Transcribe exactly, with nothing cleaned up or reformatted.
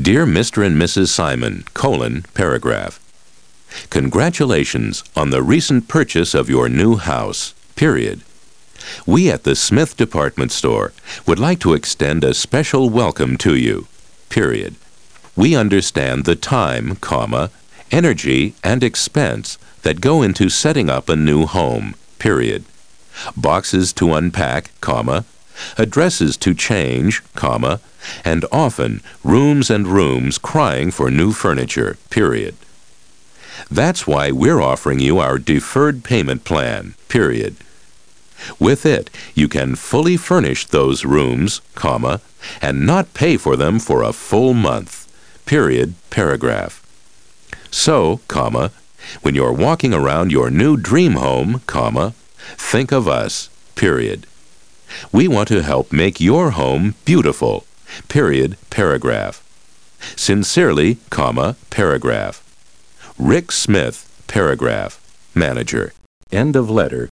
Dear Mister and Missus Simon, colon, paragraph. Congratulations on the recent purchase of your new house, period. We at the Smith Department Store would like to extend a special welcome to you, period. We understand the time, comma, energy, and expense that go into setting up a new home, period. Boxes to unpack, comma, addresses to change, comma, and often rooms and rooms crying for new furniture, period. That's why we're offering you our deferred payment plan, period. With it, you can fully furnish those rooms, comma, and not pay for them for a full month, period, paragraph. So, comma, when you're walking around your new dream home, comma, think of us, period. We want to help make your home beautiful, period, paragraph. Sincerely, comma, paragraph. Rick Smith, paragraph, manager. End of letter.